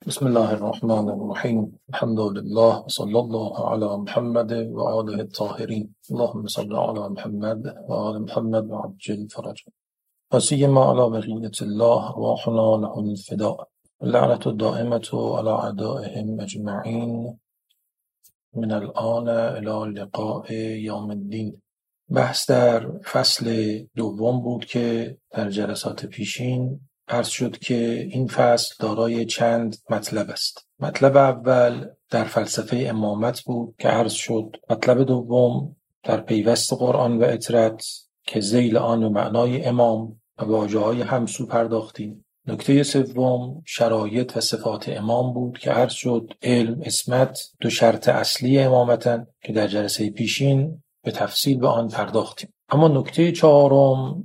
بسم الله الرحمن الرحیم. الحمد لله و صلی الله علی محمد و آله الطاهرین. اللهم صل علی محمد و آل محمد و عجل فرجه و سیما علی بقیة الله روحنا له الفداء اللعنة الدائمة علی اعدائهم اجمعین من الآن الی لقاء یوم الدین. بحث در فصل دوم بود که در جلسات پیشین عرض شد که این فصل دارای چند مطلب است. مطلب اول در فلسفه امامت بود که عرض شد. مطلب دوم در پیوست قرآن و اطرت که ذیل آن و معنای امام و واژه‌های همسو پرداختیم. نکته سوم شرایط و صفات امام بود که عرض شد علم، عصمت دو شرط اصلی امامتن که در جلسه پیشین به تفصیل به آن پرداختیم. اما نکته چهارم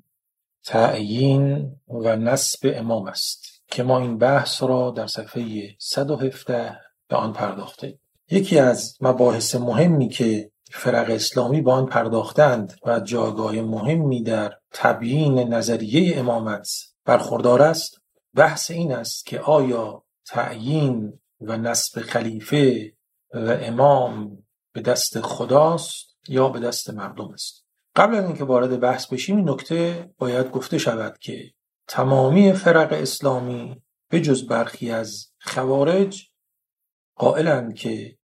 تعیین و نصب امام است که ما این بحث را در صفحه 117 به آن پرداخته. یکی از مباحث مهمی که فرق اسلامی به آن پرداختند و جایگاه مهمی در تبیین نظریه امامت برخوردار است، بحث این است که آیا تعیین و نصب خلیفه و امام به دست خداست یا به دست مردم است. قبل از اینکه وارد بحث بشیم این نکته باید گفته شود که تمامی فرق اسلامی به جز برخی از خوارج قائلند که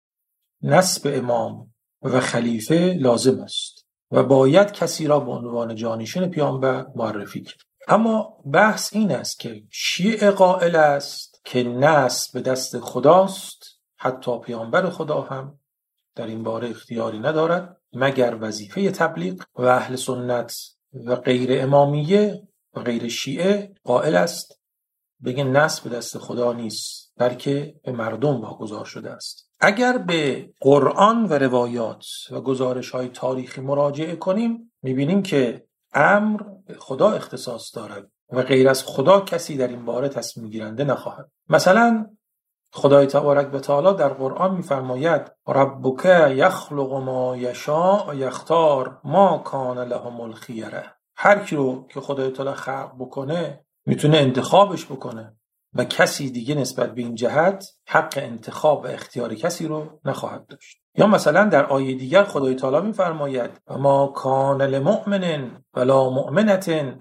نصب امام و خلیفه لازم است و باید کسی را به عنوان جانشین پیامبر معرفی کرد. اما بحث این است که شیعه قائل است که نصب به دست خداست، حتی پیامبر خدا هم در این باره اختیاری ندارد مگر وظیفه تبلیغ، و اهل سنت و غیر امامیه و غیر شیعه قائل است بگه نصب به دست خدا نیست بلکه به مردم واگذار شده است. اگر به قرآن و روایات و گزارش‌های تاریخی مراجعه کنیم می‌بینیم که امر به خدا اختصاص دارد و غیر از خدا کسی در این باره تصمیم گیرنده نخواهد. مثلا خدای تبارک و تعالی در قرآن می‌فرماید ربک یخلق ما یشاء و یختار ما کان لهم الخیره. هر کی رو که خدای تعالی خلق بکنه میتونه انتخابش بکنه و کسی دیگه نسبت به این جهت حق انتخاب و اختیار کسی رو نخواهد داشت. یا مثلا در آیه دیگر خدای تعالی می‌فرماید ما کان لمؤمن ولا مؤمنة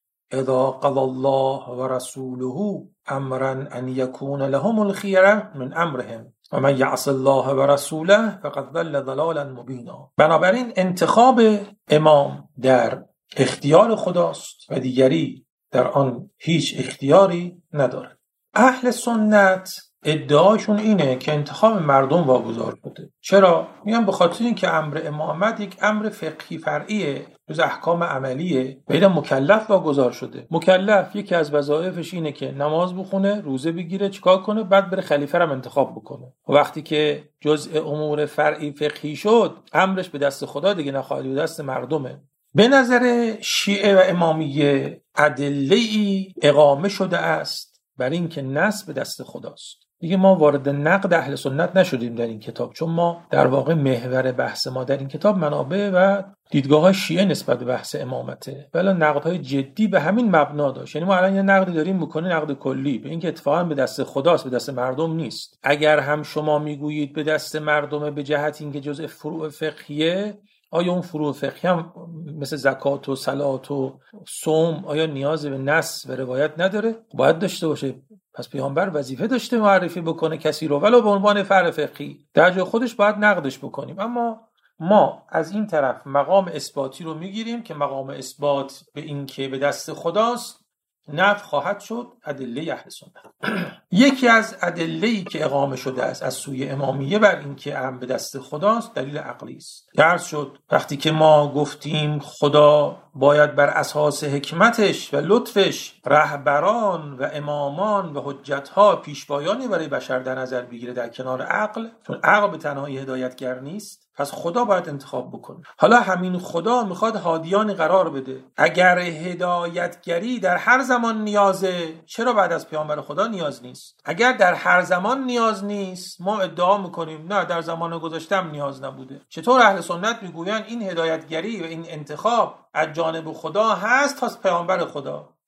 اذا قضى الله ورسوله امرا ان يكون لهم الخيرة من امرهم و من یعص الله و رسوله فقد ضل ضلالا مبینا. بنابراین انتخاب امام در اختیار خداست و دیگری در آن هیچ اختیاری ندارد. اهل سنت ادعاشون اینه که انتخاب مردم واگذار شده. چرا؟ میگن به خاطر اینکه امر امامت یک امر فقهی فرعیه، جز احکام عملیه، بین مکلف واگذار شده. مکلف یکی از وظایفش اینه که نماز بخونه، روزه بگیره، چیکار کنه، بعد بره خلیفه رو انتخاب بکنه. و وقتی که جزء امور فرعی فقهی شد، امرش به دست خدا دیگه نخواهد، به دست مردمه. به نظر شیعه و امامیه ادله‌ای اقامه شده است بر این که نصب به دست خداست. دیگه ما وارد نقد اهل سنت نشدیم در این کتاب، چون ما در واقع محور بحث ما در این کتاب منابع و دیدگاه‌های شیعه نسبت به بحث امامته، ولی نقدهای جدی به همین مبنا داشت. یعنی ما الان یه نقدی داریم می‌کنیم، نقد کلی به این که اتفاقا به دست خداست، به دست مردم نیست. اگر هم شما میگویید به دست مردمه به جهت اینکه جزء فروع فقهیه، آیا اون فروع فقهی هم مثل زکات و صلات و صوم آیا نیاز به نص و روایت نداره؟ باید داشته باشه. پس پیامبر وظیفه داشته معرفی بکنه کسی رو، ولو به عنوان فرع فقهی، در جای خودش باید نقدش بکنیم. اما ما از این طرف مقام اثباتی رو میگیریم که مقام اثبات به این که به دست خداست نفی خواهد شد ادله اهل سنت. یکی از ادله‌ای که اقامه شده است از سوی امامیه بر این که امر به دست خداست دلیل عقلی است. درس شد وقتی که ما گفتیم خدا باید بر اساس حکمتش و لطفش رهبران و امامان و حجت‌ها پیشوایانی برای بشر در نظر بگیره در کنار عقل، چون عقل به تنهایی هدایتگر نیست، پس خدا باید انتخاب بکنه. حالا همین خدا میخواد هادیانی قرار بده. اگر هدایتگری در هر زمان نیازه، چرا بعد از پیامبر خدا نیاز نیست؟ اگر در هر زمان نیاز نیست، ما ادعا میکنیم نه در زمان گذشته هم نیاز نبوده. چطور اهل سنت میگویند این هدایتگری و این انتخاب از جانب خدا هست تا پیامبر خدا؟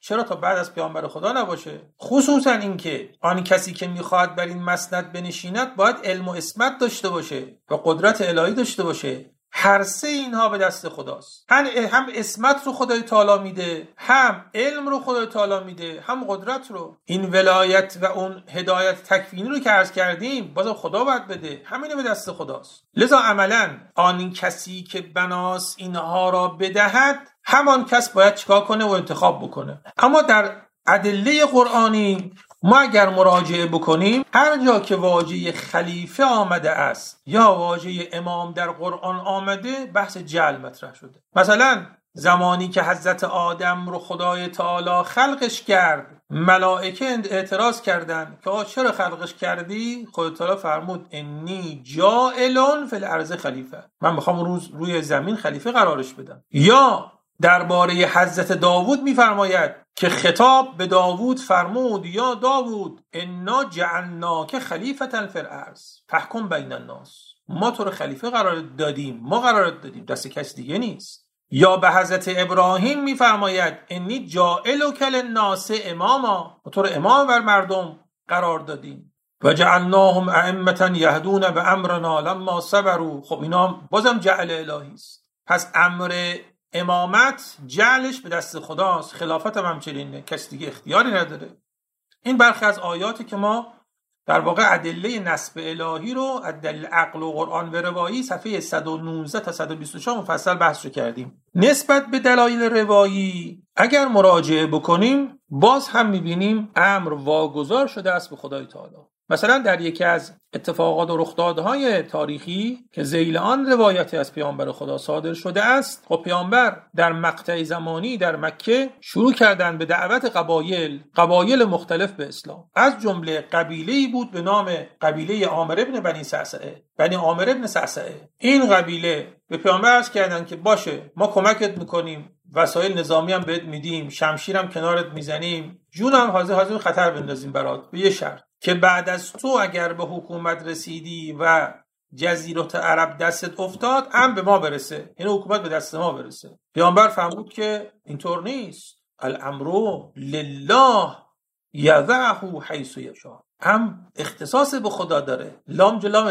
چرا تا بعد از پیامبر خدا نباشه؟ خصوصا اینکه آن کسی که میخواد بر این مسند بنشیند باید علم و عصمت داشته باشه و قدرت الهی داشته باشه. هر سه اینها به دست خداست. هم عصمت رو خدای تعالی میده، هم علم رو خدای تعالی میده، هم قدرت رو. این ولایت و اون هدایت تکوینی رو که عرض کردیم بازم خدا باید بده، همینه به دست خداست. لذا عملا آن کسی که بناس اینها را بدهد همان کس باید چیکار کنه و انتخاب بکنه. اما در ادله قرآنی ما اگر مراجعه بکنیم، هر جا که واژه خلیفه آمده است یا واژه امام در قرآن آمده، بحث جعل مطرح شده. مثلا زمانی که حضرت آدم رو خدای تعالی خلقش کرد، ملائکه اعتراض کردن که چرا خلقش کردی؟ خدای تعالی فرمود انی جاعل فی الارض خلیفه، من میخوام روی زمین خلیفه قرارش بدم. یا درباره حضرت داوود میفرماید که خطاب به داوود فرمود یا داوود انا جعلناک خلیفة فی الارض فاحکم بین الناس، ما تو رو خلیفه قرار دادیم، ما قرارت دادیم، دست کس دیگه نیست. یا به حضرت ابراهیم میفرماید انی جاعلک للناس اماما، ما تو رو امام بر مردم قرار دادیم. و جعلناهم ائمة یهدون بامرنا لما صبروا. خب اینا بازم جعل الهی است. پس امر امامت جعلش به دست خداست، خلافت هم همچنینه، کسی دیگه اختیاری نداره. این برخی از آیاتی که ما در واقع ادله نسب الهی رو ادله عقل و قرآن و روایی صفحه 119 تا 126 مفصل بحث رو کردیم. نسبت به دلایل روایی اگر مراجعه بکنیم باز هم میبینیم امر واگذار شده است به خدای تعالی. مثلا در یکی از اتفاقات و رخدادهای تاریخی که ذیل آن روایتی از پیامبر خدا صادر شده است، خب پیامبر در مقطع زمانی در مکه شروع کردن به دعوت قبایل مختلف به اسلام. از جمله قبیله‌ای بود به نام قبیله عامر ابن بنی عامر ابن سعسعه. این قبیله به پیامبر عرض کردن که باشه ما کمکت میکنیم، وسایل نظامی هم بهت میدیم، شمشیرم کنارت میزنیم، جونم حاضر خطر بندازیم برات، به یه شرط که بعد از تو اگر به حکومت رسیدی و جزیره عرب دستت افتاد هم به ما برسه، این حکومت به دست ما برسه. پیامبر فرمود که اینطور نیست، الامر لله یضعه حیث یشاء، هم اختصاص به خدا داره، لام جلام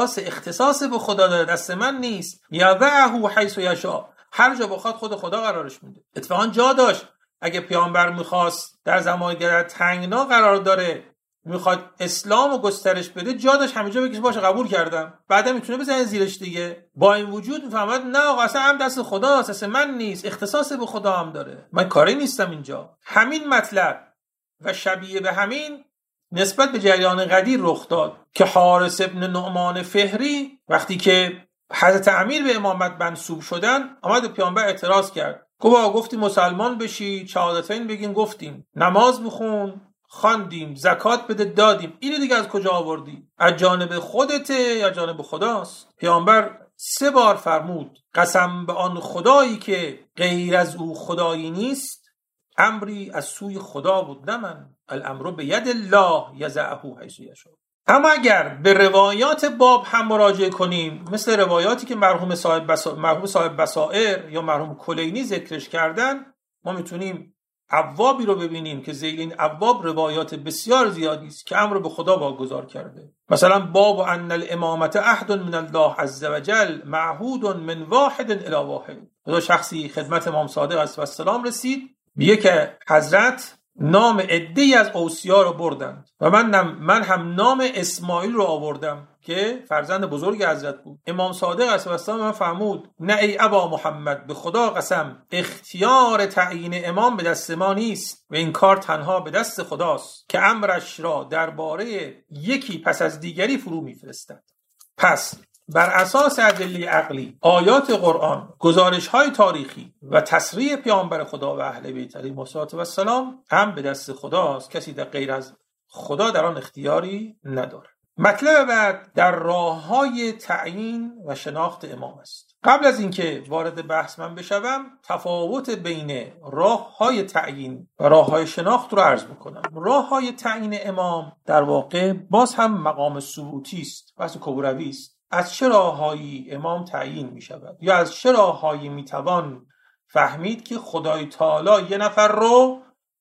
اختصاص به خدا داره، دست من نیست. یضعه حیث یشاء، هر جا بخواد خود خدا قرارش میده. اتفاقا جا داشت اگه پیامبر میخواست در زمانگرد تنگنا قرار داره میخواد اسلامو گسترش بده، جا داشت همه جا بگیش باشه قبول کردم، بعدا میتونه بزنه زیرش دیگه. با این وجود میفهمد نه آقا اصلا هم دست خداست، اصلا من نیست، اختصاص به خدا هم داره، من کاری نیستم اینجا. همین مطلب و شبیه به همین نسبت به جریان قدیر رخ داد که حارث ابن نعمان فهری وقتی که حضرت امیر به امامت منصوب شدن آمد پیامبر اعتراض کرد، گفتی مسلمان بشی، شهادتین بگین، گفتیم نماز بخون، خواندیم، زکات بده، دادیم، اینو دیگه از کجا آوردی؟ از جانب خودته یا جانب خداست؟ پیامبر 3 بار فرمود قسم به آن خدایی که غیر از او خدایی نیست، امری از سوی خدا بود نه من، الامر بید الله یضعه حیث یشاء. اما اگر به روایات باب هم مراجعه کنیم، مثل روایاتی که مرحوم صاحب بصائر یا مرحوم کلینی ذکرش کردن، ما میتونیم ابوابی رو ببینیم که ذیل این ابواب روایات بسیار زیادی است که امر به خدا واگذار کرده. مثلا باب ان الامامت عهد من الله عز وجل معهود من واحد الی واحد. دو شخصی خدمت امام صادق علیه السلام رسید، میگه که حضرت نام عده‌ای از اوصیا رو بردند و من هم نام اسماعیل رو آوردم که فرزند بزرگ حضرت بود. امام صادق علیه السلام من فرمود نه ای ابا محمد، به خدا قسم اختیار تعیین امام به دست ما نیست و این کار تنها به دست خداست که امرش را درباره یکی پس از دیگری فرو میفرستد. پس بر اساس ادله عقلی، آیات قرآن، گزارش‌های تاریخی و تصریح پیامبر خدا و اهل بیت علیهم السلام هم به دست خداست، کسی در غیر از خدا در آن اختیاری نداره. مطلب بعد در راه‌های تعیین و شناخت امام است. قبل از اینکه وارد بحث من بشوم، تفاوت بین راه‌های تعیین و راه‌های شناخت رو عرض می‌کنم. راه‌های تعیین امام در واقع باز هم مقام ثبوتی است، بحث کبروی است. از چه راه‌هایی امام تعیین می‌شود یا از چه راه‌هایی می‌توان فهمید که خدای تعالی یه نفر رو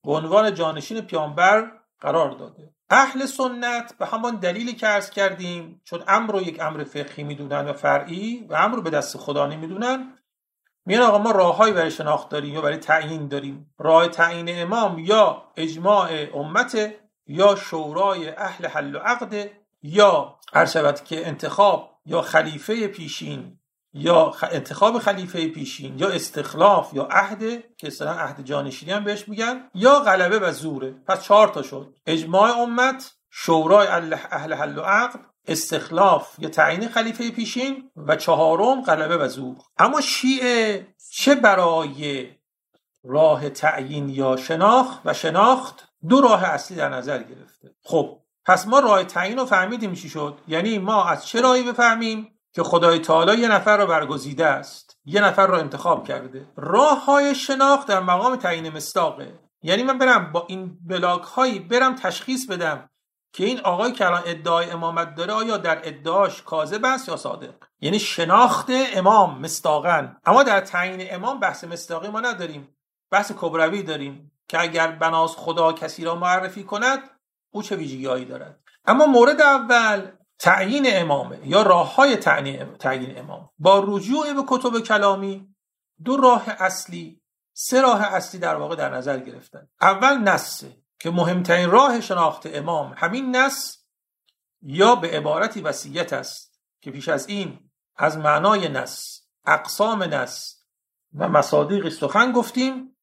به عنوان جانشین پیامبر قرار داده. اهل سنت به همان دلیلی که عرض کردیم، چون امر رو یک امر فقهی میدونن و فرعی و امر رو به دست خدا نمیدونن، میگن آقا ما راههایی برای شناخت داریم یا برای تعیین داریم. راه تعیین امام یا اجماع امت، یا شورای اهل حل و عقد، یا هر شود که انتخاب یا خلیفه پیشین یا انتخاب خلیفه پیشین، یا استخلاف، یا عهد که اصطلاحاً عهد جانشینی هم بهش میگن، یا غلبه و زوره. پس 4 تا شد: اجماع امت، شورای اهل حل و عقد، استخلاف یا تعیین خلیفه پیشین، و 4م غلبه و زور. اما شیعه چه برای راه تعیین یا شناخت 2 راه اصلی در نظر گرفته. خب پس ما راه تعیین رو فهمیدیم چی شد. یعنی ما از چه راهی بفهمیم که خدای تعالی یه نفر رو برگزیده است، یه نفر رو انتخاب کرده. راه‌های شناخت در مقام تعیین مصداقه. یعنی من برم با این بلاک هایی برم تشخیص بدم که این آقای که الان ادعای امامت داره آیا در ادعاش کاذب است یا صادق. یعنی شناخت امام مصداقاً. اما در تعیین امام بحث مصداقی ما نداریم، بحث کبروی داریم که اگر بناز خدا کسی را معرفی کند او چه ویژگی‌هایی دارد. اما مورد اول تعیین امامه یا راه‌های تعیین امام. با رجوع به کتب کلامی 2 راه اصلی، 3 راه اصلی در واقع در نظر گرفتن. اول نص که مهمترین راه شناخت امام همین نص یا به عبارتی وصیت است که پیش از این از معنای نص، اقسام نص و مصادیق سخن گفتیم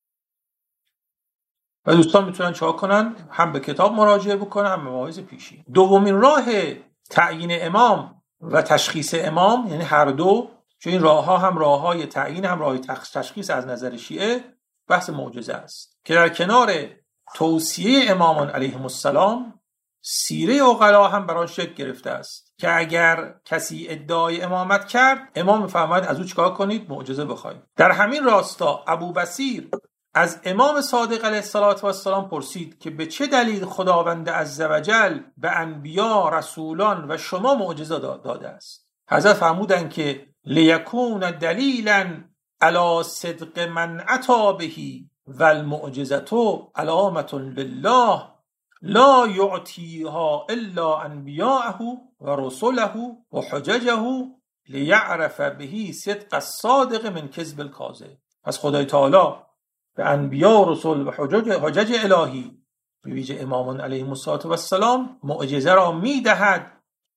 و دوستان میتونن چاکر کنن، هم به کتاب مراجعه بکنن هم به مواعظ پیشین. دومین راه تعیین امام و تشخیص امام، یعنی هر دو، چون این راه‌ها هم راه‌های تعیین هم راه‌های تشخیص از نظر شیعه، بحث معجزه است که در کنار توصیه امامان علیهم السلام سیره عقلا هم بر آن شکل گرفته است که اگر کسی ادعای امامت کرد، امام می‌فرماید از او چیکار کنید؟ معجزه بخواید. در همین راستا ابوبصیر از امام صادق علیه السلام پرسید که به چه دلیل خداوند عزوجل به انبیا، رسولان و شما معجزه داده است؟ حضرت فرمودند که لیکون دلیلا علی صدق من عطا بهی و المعجزة علامة لله لا یعطیها الا انبیاءه و رسله و حججه لیعرف بهی صدق الصادق من کذب الکاذب. پس خدای تعالی به انبیا و رسول و حجج الهی به ویژه امامان علیهم السلام معجزه را میدهد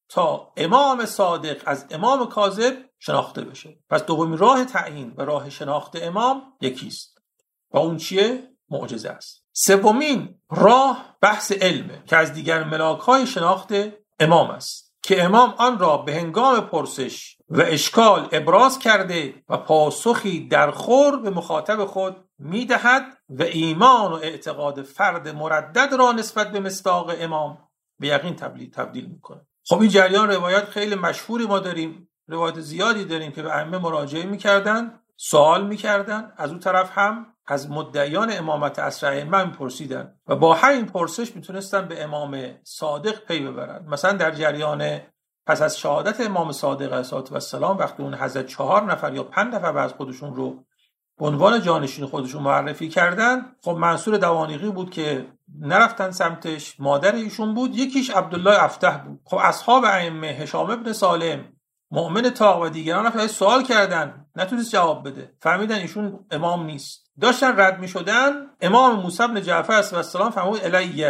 تا امام صادق از امام کاذب شناخته بشه. پس دومین راه تعیین و راه شناخت امام یکیست و اون چیه؟ معجزه است. سومین راه بحث علمه که از دیگر ملاک‌های شناخت امام است که امام آن را به هنگام پرسش و اشکال ابراز کرده و پاسخی در خور به مخاطب خود میدهد و ایمان و اعتقاد فرد مردد را نسبت به مصداق امام به یقین تبدیل میکنه. خب این جریان روایت خیلی مشهوری ما داریم، روایت زیادی داریم که به ائمه مراجعه میکردن، سوال میکردن، از اون طرف هم از مدعیان امامت عصر ائمه میپرسیدن و با همین پرسش میتونستن به امام صادق پی ببرن. مثلا در جریان پس از شهادت امام صادق علیه السلام وقتی اون حضرت 4 نفر یا 5 نفر از خودشون رو به عنوان جانشین خودشون معرفی کردن، خب منصور دوانیقی بود که نرفتن سمتش، مادر ایشون بود، یکیش عبدالله افتح بود. خب اصحاب ائمه هشام ابن سالم، مؤمن طاق و دیگران رفتن سوال کردن، نتونست جواب بده، فهمیدن ایشون امام نیست، داشتن رد میشدن. امام موسی بن جعفر علیه السلام فرمود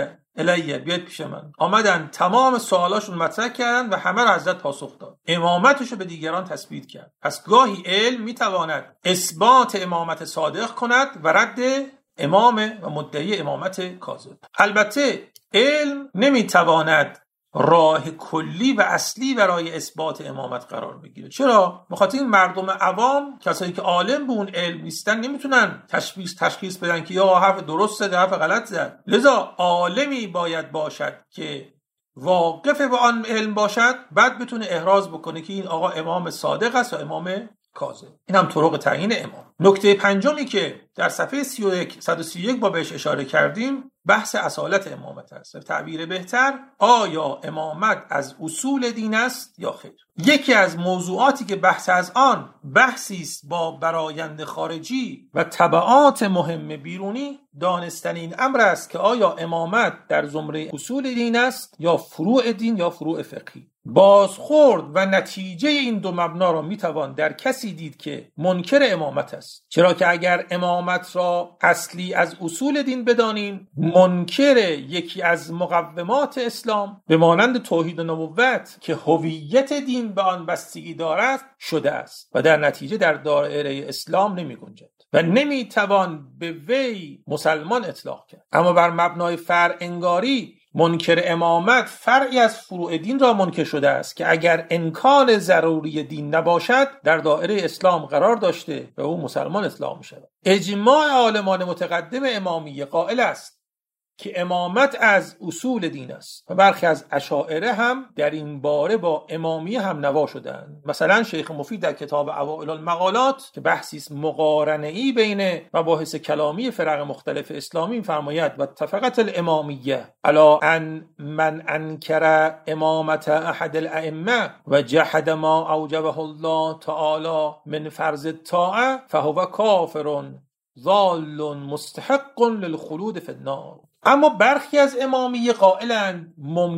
الیه بیاد پیش من. آمدن تمام سوالاشون مطرح کردن و همه را حضرت پاسخ داد، امامتشو به دیگران تثبیت کرد. پس گاهی علم میتواند اثبات امامت صادق کند و رد امام و مدعی امامت کاذب. البته علم نمیتواند راه کلی و اصلی برای اثبات امامت قرار بگیره. چرا؟ بخاطر این مردم عوام، کسایی که عالم به اون علم نیستن، نمیتونن تشخیص بدن که یا حرف درسته یا حرف غلط زد. لذا عالمی باید باشد که واقف به آن علم باشد، بعد بتونه احراز بکنه که این آقا امام صادق است یا امام کاذب. این هم طرق تعیین امام. نکته پنجمی که در صفحه 131 با بهش اشاره کردیم، بحث اصالت امامت است. به تعبیر بهتر، آیا امامت از اصول دین است یا خیر؟ یکی از موضوعاتی که بحث از آن بحثی است با برآیند خارجی و تبعات مهم بیرونی، دانستن این امر است که آیا امامت در زمره اصول دین است یا فروع دین یا فروع فقهی. بازخورد و نتیجه این دو مبنا را میتوان در کسی دید که منکر امامت است، چرا که اگر امامت را اصلی از اصول دین بدانیم، منکر یکی از مقومات اسلام به مانند توحید و نبوت که هویت دین به آن بستگی دارد شده است و در نتیجه در دایره اسلام نمی گنجد و نمیتوان به وی مسلمان اطلاق کرد. اما بر مبنای فرع انگاری، منکر امامت فرعی از فروع دین را منکر شده است که اگر امکان ضروری دین نباشد در دایره اسلام قرار داشته و او مسلمان اطلاق می شود. اجماع عالمان متقدم امامیه قائل است که امامت از اصول دین است و برخی از اشاعره هم در این باره با امامیه هم نوا شدند. مثلا شیخ مفید در کتاب اوائل المقالات که بحثی است مقارنه‌ای بین مباحث کلامی فرق مختلف اسلامی می‌فرماید و اتفقت الامامیه علی ان من انکر امامت احد الائمه و جحد ما اوجبه الله تعالی من فرض الطاعه فهو کافر ضال مستحق للخلود فی النار. اما برخی از امامیه قائلند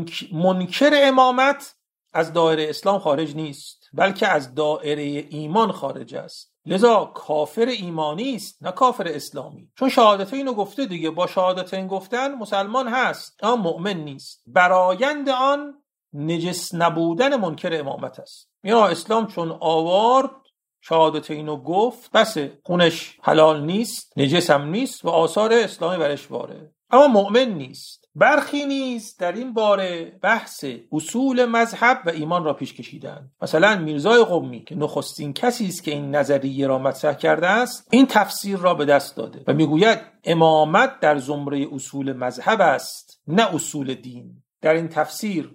منکر امامت از دایره اسلام خارج نیست، بلکه از دایره ایمان خارج است، لذا کافر ایمانی است نه کافر اسلامی. چون شهادتین رو گفته دیگه، با شهادتین گفتن مسلمان هست اما مؤمن نیست. برآیند آن نجس نبودن منکر امامت است. یا اسلام چون آورد شهادتین رو گفت، بس خونش حلال نیست، نجس هم نیست و آثار اسلامی برش واره، اما مؤمن نیست. برخی نیز در این باره بحث اصول مذهب و ایمان را پیش کشیدند. مثلا میرزای قمی که نخستین کسی است که این نظریه را مطرح کرده است، این تفسیر را به دست داده و میگوید امامت در زمره اصول مذهب است نه اصول دین. در این تفسیر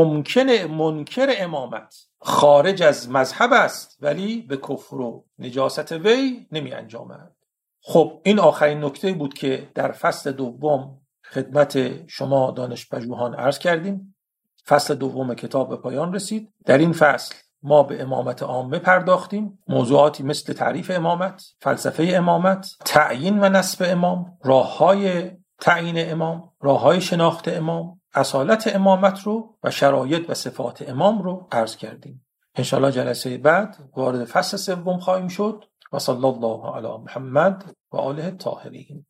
منکر امامت خارج از مذهب است ولی به کفر و نجاست وی نمی انجامد. خب این آخرین نکته بود که در فصل دوم خدمت شما دانشپژوهان عرض کردیم. فصل دوم کتاب به پایان رسید. در این فصل ما به امامت عامه پرداختیم. موضوعاتی مثل تعریف امامت، فلسفه امامت، تعیین و نصب امام، راه‌های تعیین امام، راه‌های شناخت امام، اصالت امامت رو و شرایط و صفات امام رو عرض کردیم. انشاءالله جلسه بعد وارد فصل سوم خواهیم شد. و صلی الله علی محمد و آله الطاهرین.